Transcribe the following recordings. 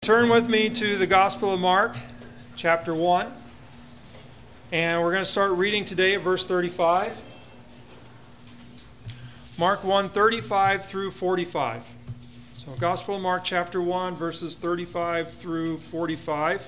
Turn with me to the Gospel of Mark, chapter 1. And we're going to start reading today at verse 35. Mark 1, 35 through 45. So Gospel of Mark, chapter 1, verses 35 through 45.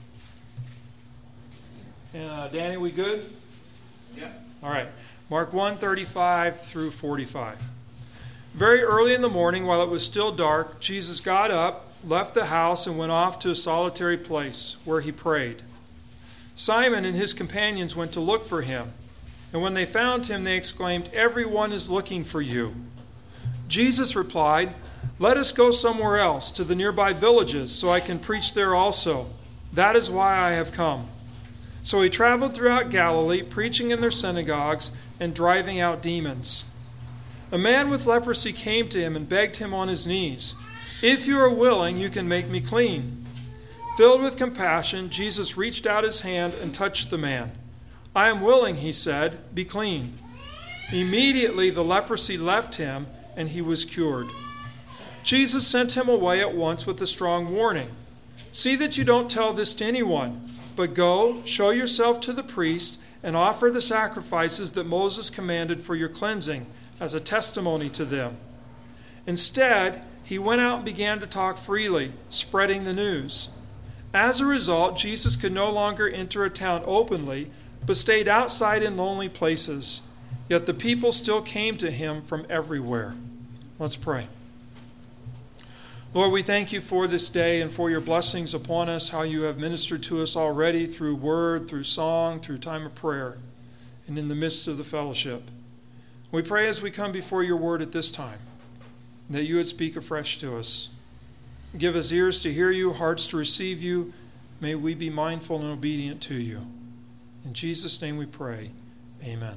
And Danny, we good? Yeah. All right. Mark 1, 35 through 45. Very early in the morning, while it was still dark, Jesus got up, left the house, and went off to a solitary place where he prayed. Simon and his companions went to look for him, and when they found him, they exclaimed, "Everyone is looking for you." Jesus replied, "Let us go somewhere else, to the nearby villages, so I can preach there also. That is why I have come." So he traveled throughout Galilee, preaching in their synagogues and driving out demons. A man with leprosy came to him and begged him on his knees, "If you are willing, you can make me clean." Filled with compassion, Jesus reached out his hand and touched the man. "I am willing," he said, "be clean." Immediately the leprosy left him and he was cured. Jesus sent him away at once with a strong warning. "See that you don't tell this to anyone, but go, show yourself to the priest, and offer the sacrifices that Moses commanded for your cleansing as a testimony to them." Instead, he went out and began to talk freely, spreading the news. As a result, Jesus could no longer enter a town openly, but stayed outside in lonely places. Yet the people still came to him from everywhere. Let's pray. Lord, we thank you for this day and for your blessings upon us, how you have ministered to us already through word, through song, through time of prayer, and in the midst of the fellowship. We pray as we come before your word at this time, that you would speak afresh to us. Give us ears to hear you, hearts to receive you. May we be mindful and obedient to you. In Jesus' name we pray. Amen.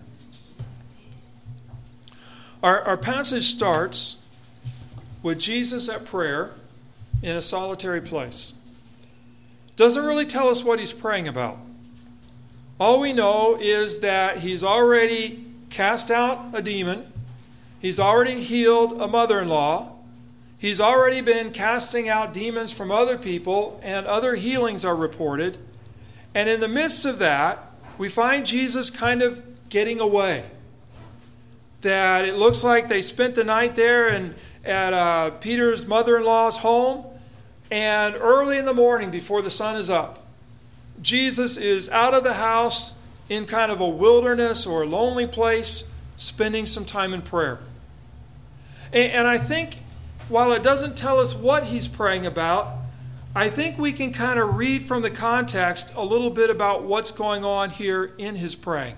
Our passage starts with Jesus at prayer in a solitary place. Doesn't really tell us what he's praying about. All we know is that he's already cast out a demon. He's already healed a mother-in-law. He's already been casting out demons from other people, and other healings are reported. And in the midst of that, we find Jesus kind of getting away. That it looks like they spent the night there at Peter's mother-in-law's home, and early in the morning, before the sun is up, Jesus is out of the house in kind of a wilderness or a lonely place, spending some time in prayer. And I think, while it doesn't tell us what he's praying about, I think we can kind of read from the context a little bit about what's going on here in his praying.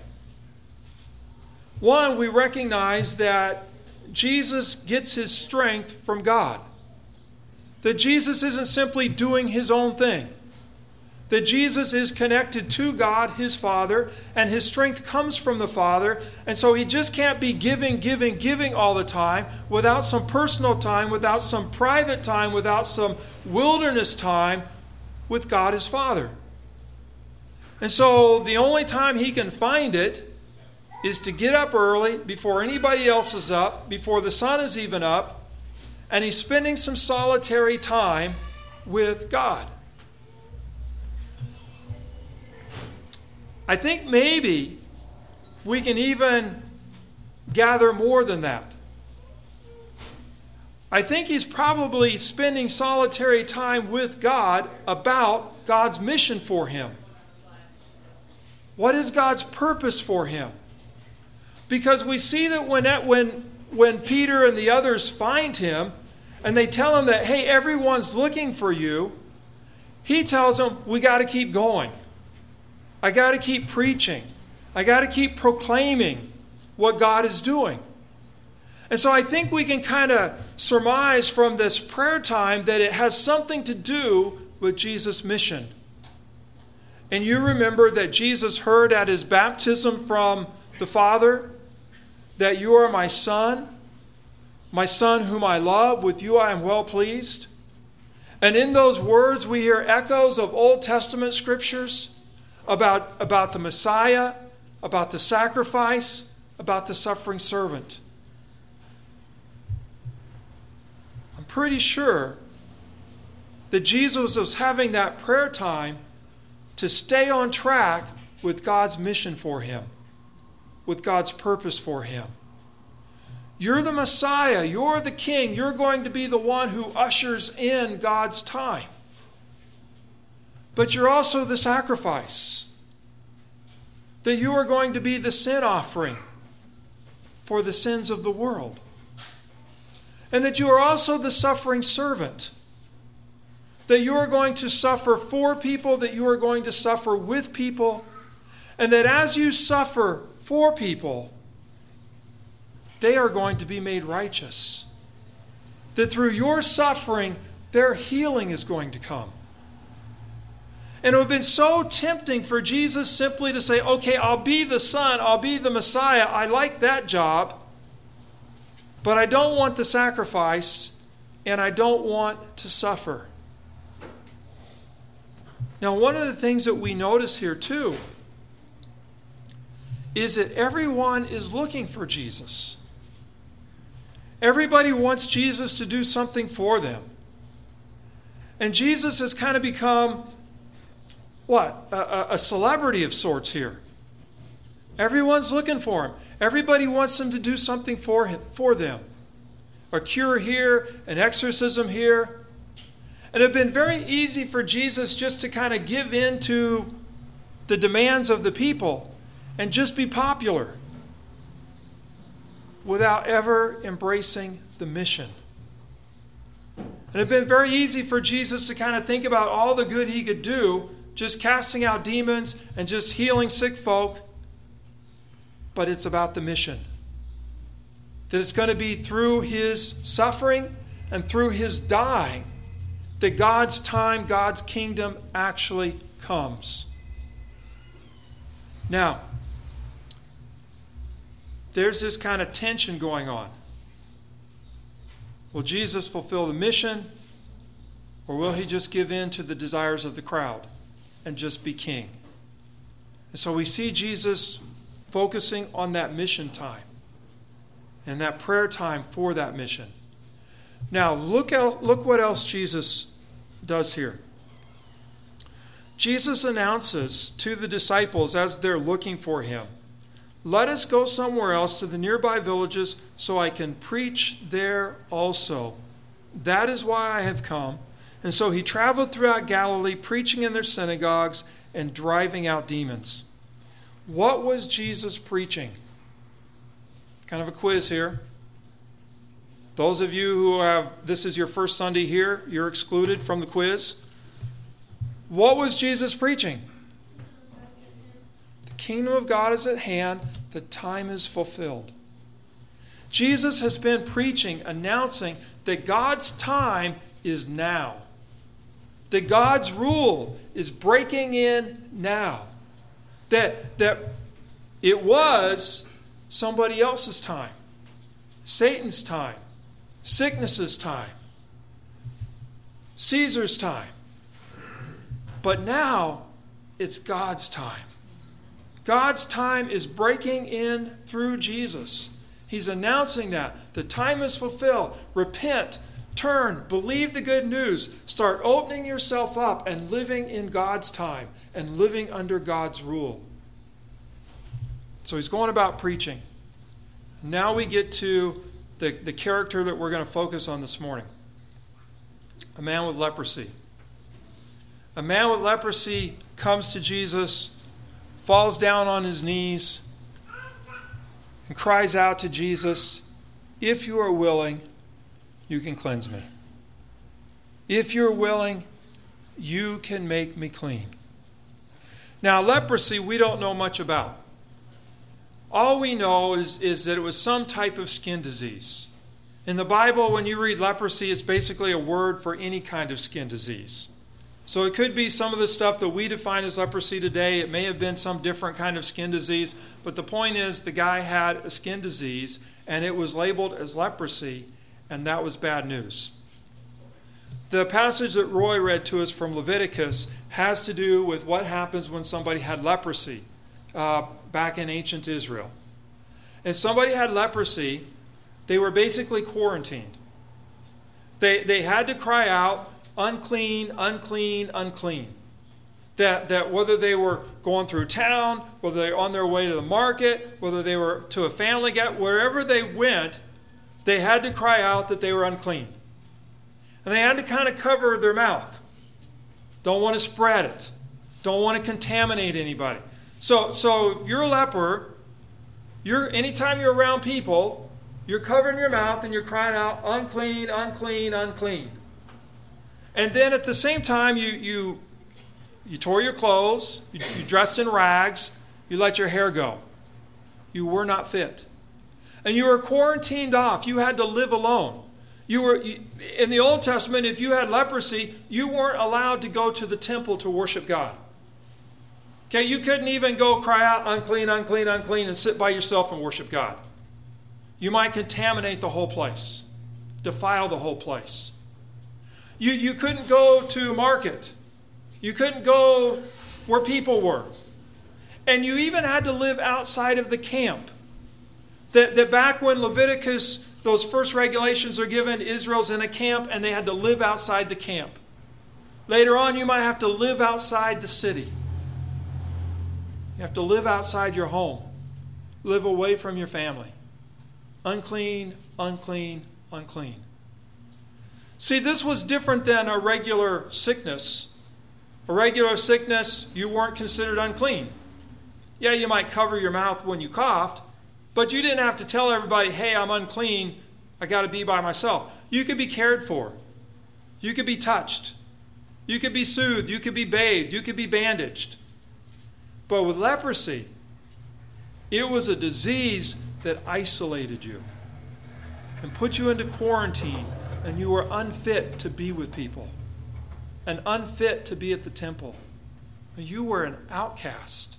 One, we recognize that Jesus gets his strength from God. That Jesus isn't simply doing his own thing. That Jesus is connected to God, his Father, and his strength comes from the Father. And so he just can't be giving all the time without some personal time, without some private time, without some wilderness time with God, his Father. And so the only time he can find it is to get up early, before anybody else is up, before the sun is even up, and he's spending some solitary time with God. I think maybe we can even gather more than that. I think he's probably spending solitary time with God about God's mission for him. What is God's purpose for him? Because we see that when Peter and the others find him and they tell him that, hey, everyone's looking for you, he tells them, we got to keep going. I got to keep preaching. I got to keep proclaiming what God is doing. And so I think we can kind of surmise from this prayer time that it has something to do with Jesus' mission. And you remember that Jesus heard at his baptism from the Father that you are my son whom I love, with you I am well pleased. And in those words we hear echoes of Old Testament scriptures about the Messiah, about the sacrifice, about the suffering servant. I'm pretty sure that Jesus was having that prayer time to stay on track with God's mission for him, with God's purpose for him. You're the Messiah. You're the King. You're going to be the one who ushers in God's time. But you're also the sacrifice. That you are going to be the sin offering for the sins of the world. And that you are also the suffering servant. That you are going to suffer for people, that you are going to suffer with people, and that as you suffer for people, they are going to be made righteous. That through your suffering, their healing is going to come. And it would have been so tempting for Jesus simply to say, okay, I'll be the Son, I'll be the Messiah, I like that job, but I don't want the sacrifice, and I don't want to suffer. Now, one of the things that we notice here too is that everyone is looking for Jesus. Everybody wants Jesus to do something for them. And Jesus has kind of become, a celebrity of sorts here. Everyone's looking for him. Everybody wants him to do something for them. A cure here, an exorcism here. And it had been very easy for Jesus just to kind of give in to the demands of the people and just be popular without ever embracing the mission. And it had been very easy for Jesus to kind of think about all the good he could do, just casting out demons and just healing sick folk. But it's about the mission. That it's going to be through his suffering and through his dying that God's time, God's kingdom actually comes. Now, there's this kind of tension going on. Will Jesus fulfill the mission, or will he just give in to the desires of the crowd and just be king? And so we see Jesus focusing on that mission time and that prayer time for that mission. Now, look what else Jesus does here. Jesus announces to the disciples as they're looking for him, "Let us go somewhere else to the nearby villages so I can preach there also. That is why I have come." And so he traveled throughout Galilee, preaching in their synagogues and driving out demons. What was Jesus preaching? Kind of a quiz here. Those of you who this is your first Sunday here, you're excluded from the quiz. What was Jesus preaching? The kingdom of God is at hand. The time is fulfilled. Jesus has been preaching, announcing that God's time is now. That God's rule is breaking in now. That it was somebody else's time. Satan's time. Sickness's time. Caesar's time. But now it's God's time. God's time is breaking in through Jesus. He's announcing that the time is fulfilled. Repent, turn, believe the good news. Start opening yourself up and living in God's time and living under God's rule. So he's going about preaching. Now we get to the character that we're going to focus on this morning. A man with leprosy. A man with leprosy comes to Jesus, falls down on his knees, and cries out to Jesus, "If you are willing, you can cleanse me. If you're willing, you can make me clean." Now, leprosy we don't know much about. All we know is that it was some type of skin disease. In the Bible, when you read leprosy, it's basically a word for any kind of skin disease. So it could be some of the stuff that we define as leprosy today. It may have been some different kind of skin disease. But the point is, the guy had a skin disease, and it was labeled as leprosy, and that was bad news. The passage that Roy read to us from Leviticus has to do with what happens when somebody had leprosy back in ancient Israel. And somebody had leprosy, they were basically quarantined. They had to cry out unclean, unclean, unclean. That whether they were going through town, whether they were on their way to the market, whether they were to a family get, wherever they went, they had to cry out that they were unclean. And they had to kind of cover their mouth. Don't want to spread it. Don't want to contaminate anybody. So if you're a leper, anytime you're around people, you're covering your mouth and you're crying out, unclean, unclean, unclean. And then at the same time, you tore your clothes, you dressed in rags, you let your hair go. You were not fit. And you were quarantined off. You had to live alone. In the Old Testament, if you had leprosy, you weren't allowed to go to the temple to worship God. Okay, you couldn't even go cry out, unclean, unclean, unclean, and sit by yourself and worship God. You might contaminate the whole place, defile the whole place. You couldn't go to market. You couldn't go where people were. And you even had to live outside of the camp. That back when Leviticus, those first regulations are given, Israel's in a camp and they had to live outside the camp. Later on, you might have to live outside the city. You have to live outside your home. Live away from your family. Unclean, unclean, unclean. See, this was different than a regular sickness. A regular sickness, you weren't considered unclean. Yeah, you might cover your mouth when you coughed, but you didn't have to tell everybody, hey, I'm unclean, I got to be by myself. You could be cared for. You could be touched. You could be soothed. You could be bathed. You could be bandaged. But with leprosy, it was a disease that isolated you and put you into quarantine, and you were unfit to be with people and unfit to be at the temple. You were an outcast.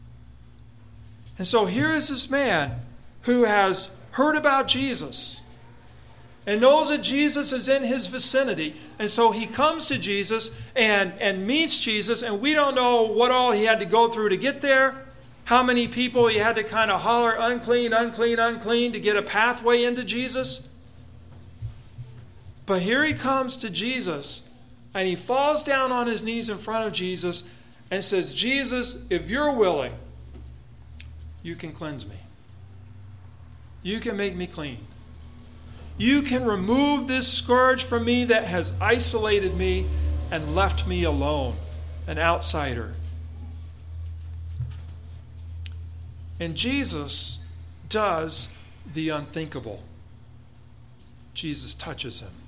And so here is this man who has heard about Jesus and knows that Jesus is in his vicinity. And so he comes to Jesus and meets Jesus, and we don't know what all he had to go through to get there, how many people he had to kind of holler, unclean, unclean, unclean, to get a pathway into Jesus. But here he comes to Jesus, and he falls down on his knees in front of Jesus and says, Jesus, if you're willing, you can cleanse me. You can make me clean. You can remove this scourge from me that has isolated me and left me alone, an outsider. And Jesus does the unthinkable. Jesus touches him.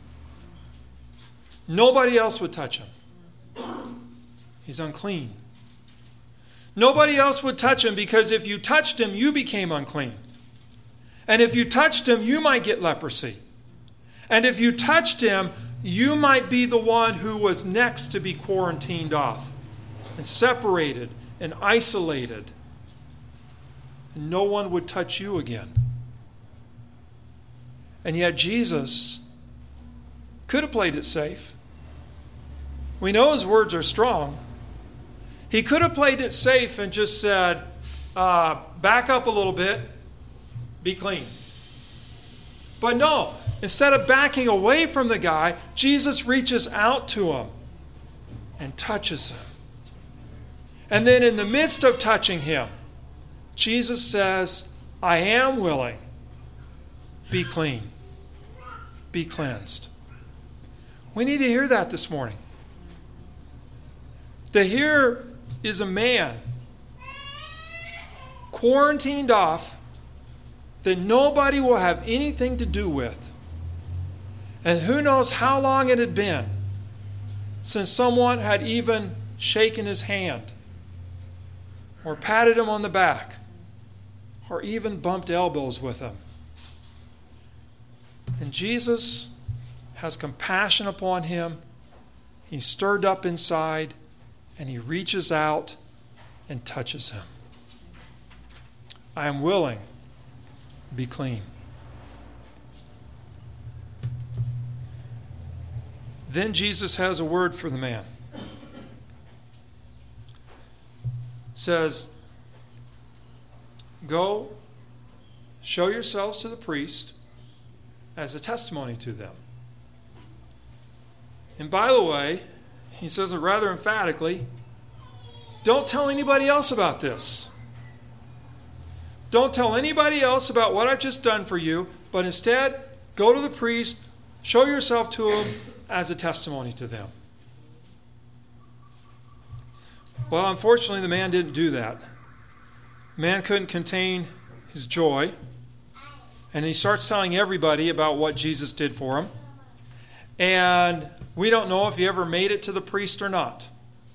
Nobody else would touch him. He's unclean. Nobody else would touch him, because if you touched him, you became unclean. And if you touched him, you might get leprosy. And if you touched him, you might be the one who was next to be quarantined off and separated and isolated. And no one would touch you again. And yet Jesus could have played it safe. We know his words are strong. He could have played it safe and just said, back up a little bit, be clean. But no, instead of backing away from the guy, Jesus reaches out to him and touches him. And then in the midst of touching him, Jesus says, I am willing. Be clean. Be cleansed. We need to hear that this morning. That here is a man quarantined off that nobody will have anything to do with. And who knows how long it had been since someone had even shaken his hand or patted him on the back or even bumped elbows with him. And Jesus has compassion upon him. He's stirred up inside, and he reaches out and touches him. I am willing. Be clean. Then Jesus has a word for the man. Says, go, show yourselves to the priest as a testimony to them. And by the way, he says it rather emphatically, don't tell anybody else about this. Don't tell anybody else about what I've just done for you, but instead, go to the priest, show yourself to him as a testimony to them. Well, unfortunately, the man didn't do that. The man couldn't contain his joy, and he starts telling everybody about what Jesus did for him. And we don't know if he ever made it to the priest or not.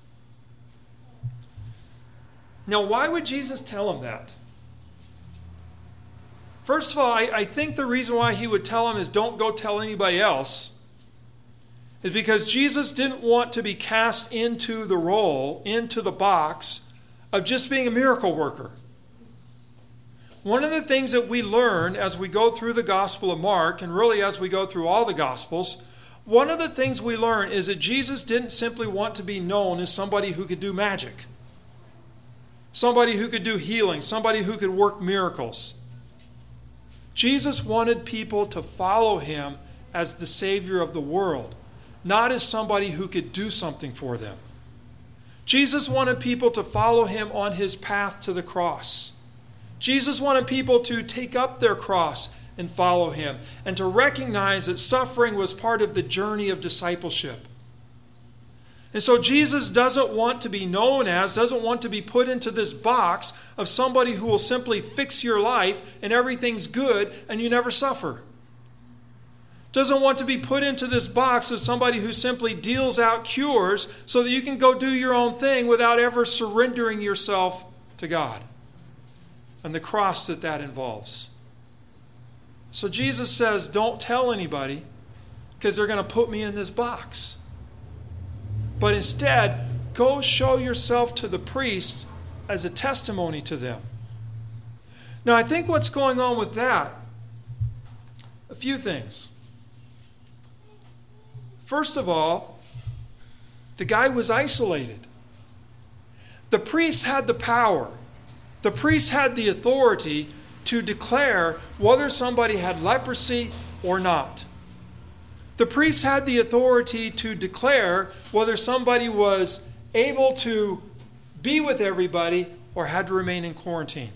Now, why would Jesus tell him that? First of all, I think the reason why he would tell him is don't go tell anybody else is because Jesus didn't want to be cast into the role, into the box of just being a miracle worker. One of the things that we learn as we go through the Gospel of Mark, and really as we go through all the Gospels, one of the things we learn is that Jesus didn't simply want to be known as somebody who could do magic, somebody who could do healing, somebody who could work miracles. Jesus wanted people to follow him as the Savior of the world, not as somebody who could do something for them. Jesus wanted people to follow him on his path to the cross. Jesus wanted people to take up their cross and follow him, and to recognize that suffering was part of the journey of discipleship. And so Jesus doesn't want to be known as, doesn't want to be put into this box of somebody who will simply fix your life and everything's good and you never suffer. Doesn't want to be put into this box of somebody who simply deals out cures so that you can go do your own thing without ever surrendering yourself to God and the cross that involves. So Jesus says, don't tell anybody because they're going to put me in this box. But instead, go show yourself to the priest as a testimony to them. Now, I think what's going on with that, a few things. First of all, the guy was isolated. The priest had the power. The priest had the authority to declare whether somebody had leprosy or not. The priest had the authority to declare whether somebody was able to be with everybody or had to remain in quarantine.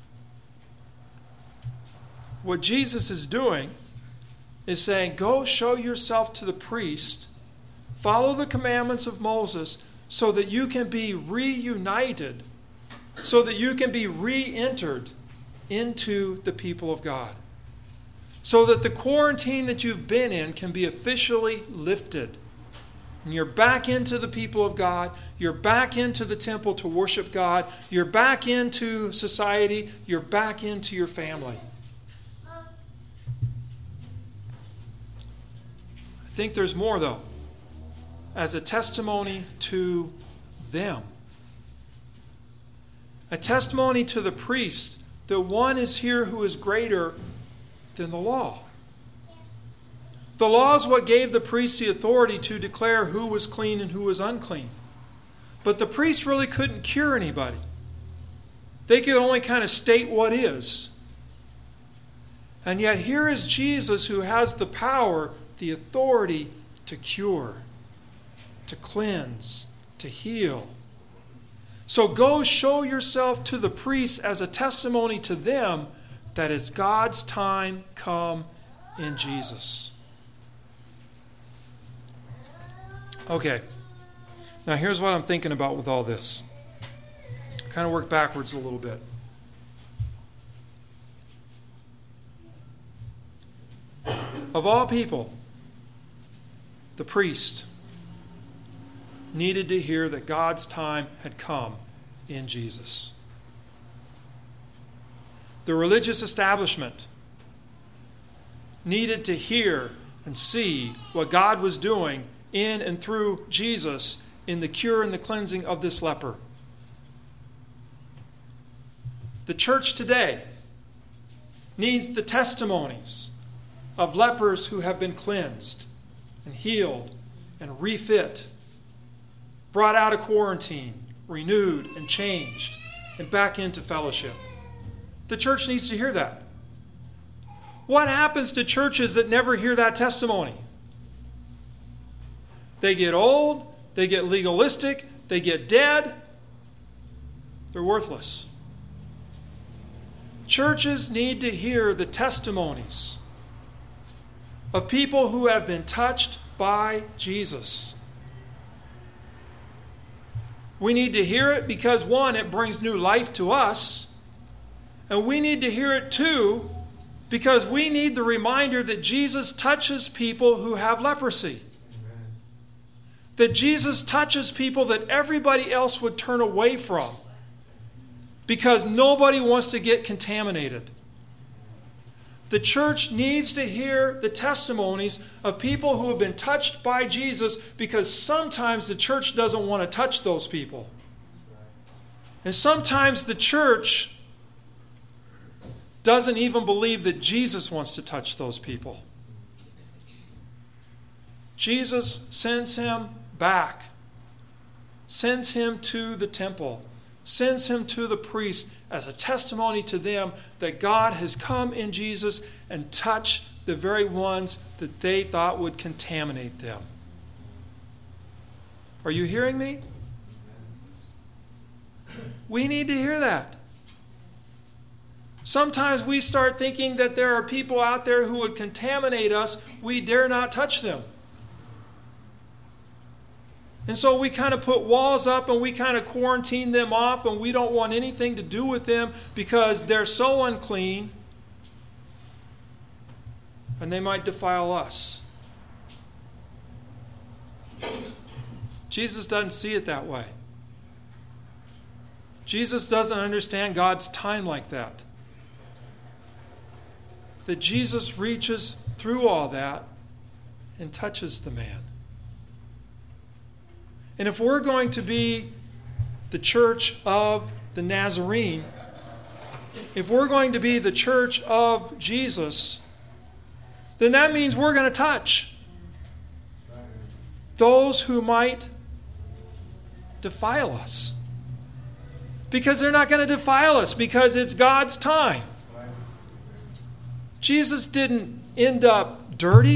What Jesus is doing is saying, go show yourself to the priest, follow the commandments of Moses so that you can be reunited, so that you can be re-entered into the people of God. So that the quarantine that you've been in can be officially lifted. And you're back into the people of God. You're back into the temple to worship God. You're back into society. You're back into your family. I think there's more, though. As a testimony to them. A testimony to the priest that one is here who is greater than the law. The law is what gave the priest the authority to declare who was clean and who was unclean. But the priest really couldn't cure anybody. They could only kind of state what is. And yet here is Jesus who has the power, the authority to cure, to cleanse, to heal. So go show yourself to the priests as a testimony to them that it's God's time come in Jesus. Okay, now here's what I'm thinking about with all this. Kind of work backwards a little bit. Of all people, the priest needed to hear that God's time had come in Jesus. The religious establishment needed to hear and see what God was doing in and through Jesus in the cure and the cleansing of this leper. The church today needs the testimonies of lepers who have been cleansed and healed and refit, brought out of quarantine, renewed and changed, and back into fellowship. The church needs to hear that. What happens to churches that never hear that testimony? They get old, they get legalistic, they get dead. They're worthless. Churches need to hear the testimonies of people who have been touched by Jesus. We need to hear it because, one, it brings new life to us. And we need to hear it, too, because we need the reminder that Jesus touches people who have leprosy. Amen. That Jesus touches people that everybody else would turn away from because nobody wants to get contaminated. The church needs to hear the testimonies of people who have been touched by Jesus because sometimes the church doesn't want to touch those people. And sometimes the church doesn't even believe that Jesus wants to touch those people. Jesus sends him back, sends him to the temple, sends him to the priest as a testimony to them that God has come in Jesus and touched the very ones that they thought would contaminate them. Are you hearing me? We need to hear that. Sometimes we start thinking that there are people out there who would contaminate us. We dare not touch them. And so we kind of put walls up and we kind of quarantine them off, and we don't want anything to do with them because they're so unclean and they might defile us. Jesus doesn't see it that way. Jesus doesn't understand God's time like that. That Jesus reaches through all that and touches the man. And if we're going to be the church of the Nazarene, if we're going to be the church of Jesus, then that means we're going to touch those who might defile us. Because they're not going to defile us because it's God's time. Jesus didn't end up dirty.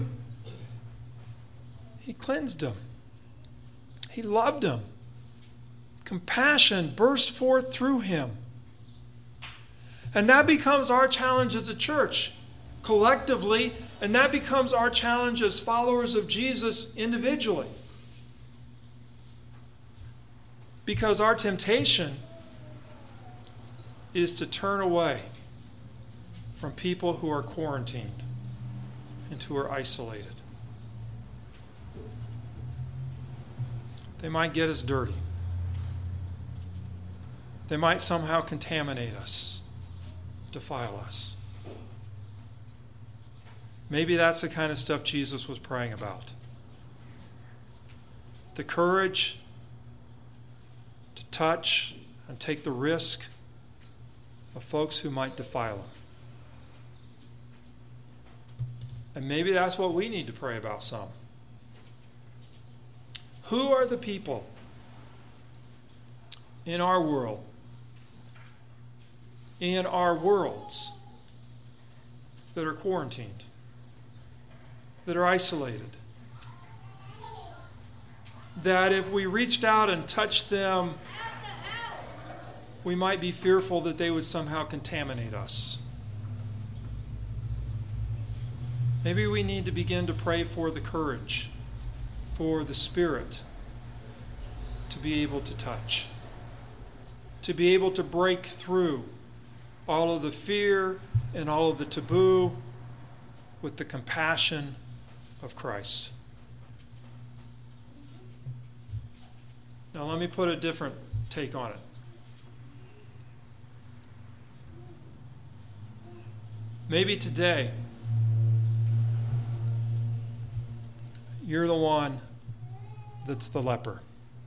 He cleansed them. He loved them. Compassion burst forth through him. And that becomes our challenge as a church, collectively, and that becomes our challenge as followers of Jesus individually. Because our temptation is to turn away from people who are quarantined and who are isolated. They might get us dirty. They might somehow contaminate us, defile us. Maybe that's the kind of stuff Jesus was praying about. The courage to touch and take the risk of folks who might defile him. And maybe that's what we need to pray about some. Who are the people in our world, in our worlds, that are quarantined, that are isolated? That if we reached out and touched them, we might be fearful that they would somehow contaminate us. Maybe we need to begin to pray for the courage, for the Spirit to be able to touch, to be able to break through all of the fear and all of the taboo with the compassion of Christ. Now let me put a different take on it. Maybe today you're the one that's the leper.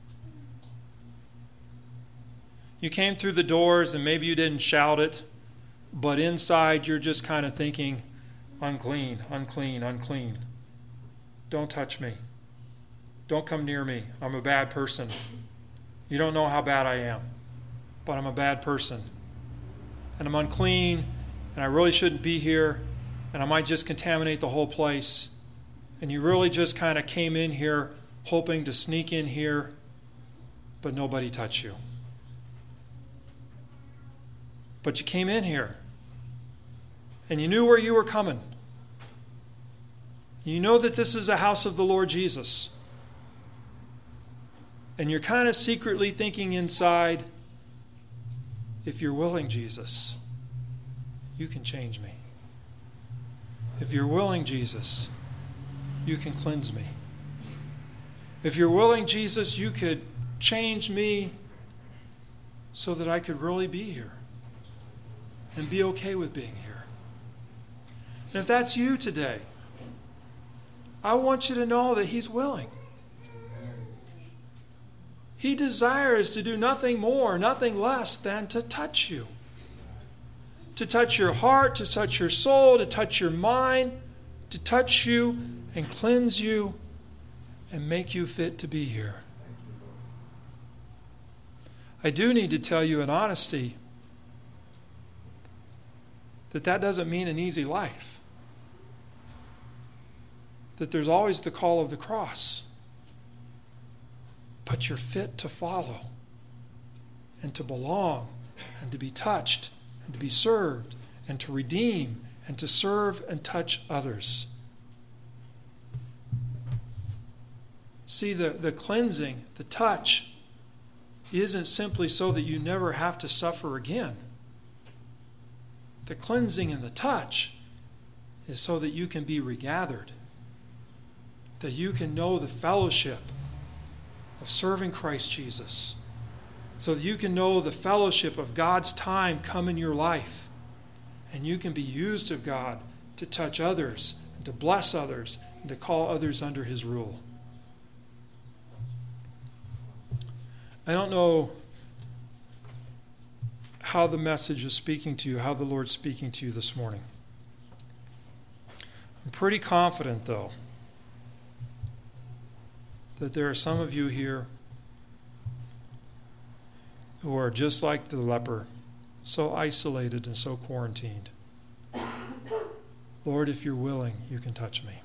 You came through the doors and maybe you didn't shout it, but inside you're just kind of thinking, unclean, unclean, unclean. Don't touch me. Don't come near me. I'm a bad person. You don't know how bad I am, but I'm a bad person. And I'm unclean, and I really shouldn't be here, and I might just contaminate the whole place. And you really just kind of came in here hoping to sneak in here, but nobody touched you. But you came in here, and you knew where you were coming. You know that this is a house of the Lord Jesus. And you're kind of secretly thinking inside, if you're willing, Jesus, you can change me. If you're willing, Jesus, you can cleanse me. If you're willing, Jesus, you could change me so that I could really be here and be okay with being here. And if that's you today, I want you to know that He's willing. He desires to do nothing more, nothing less than to touch you. To touch your heart, to touch your soul, to touch your mind, to touch you and cleanse you and make you fit to be here. I do need to tell you in honesty that that doesn't mean an easy life. That there's always the call of the cross. But you're fit to follow and to belong and to be touched and to be served and to redeem and to serve and touch others. See, the cleansing, the touch, isn't simply so that you never have to suffer again. The cleansing and the touch is so that you can be regathered, that you can know the fellowship of serving Christ Jesus, so that you can know the fellowship of God's time come in your life, and you can be used of God to touch others, and to bless others, and to call others under His rule. I don't know how the message is speaking to you, how the Lord's speaking to you this morning. I'm pretty confident, though, that there are some of you here who are just like the leper, so isolated and so quarantined. Lord, if you're willing, you can touch me.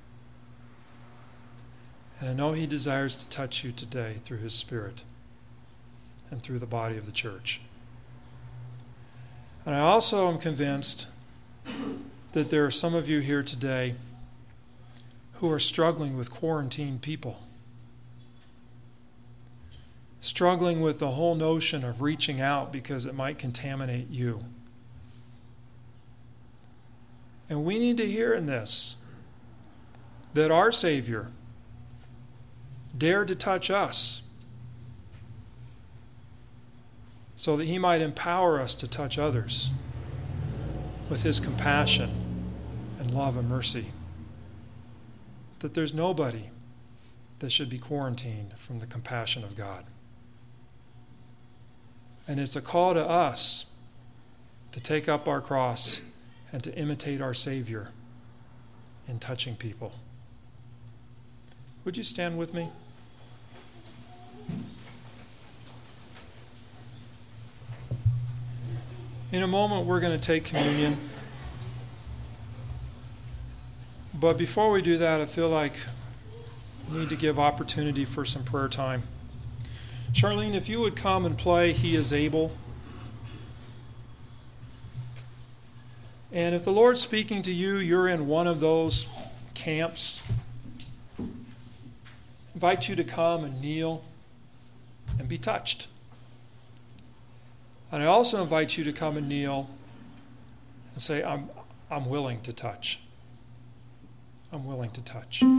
And I know He desires to touch you today through His Spirit and through the body of the church. And I also am convinced that there are some of you here today who are struggling with quarantined people. Struggling with the whole notion of reaching out because it might contaminate you. And we need to hear in this that our Savior dared to touch us so that He might empower us to touch others with His compassion and love and mercy. That there's nobody that should be quarantined from the compassion of God. And it's a call to us to take up our cross and to imitate our Savior in touching people. Would you stand with me? In a moment, we're going to take communion. But before we do that, I feel like we need to give opportunity for some prayer time. Charlene, if you would come and play He is Able. And if the Lord's speaking to you, you're in one of those camps, I invite you to come and kneel and be touched. And I also invite you to come and kneel and say, I'm willing to touch. I'm willing to touch.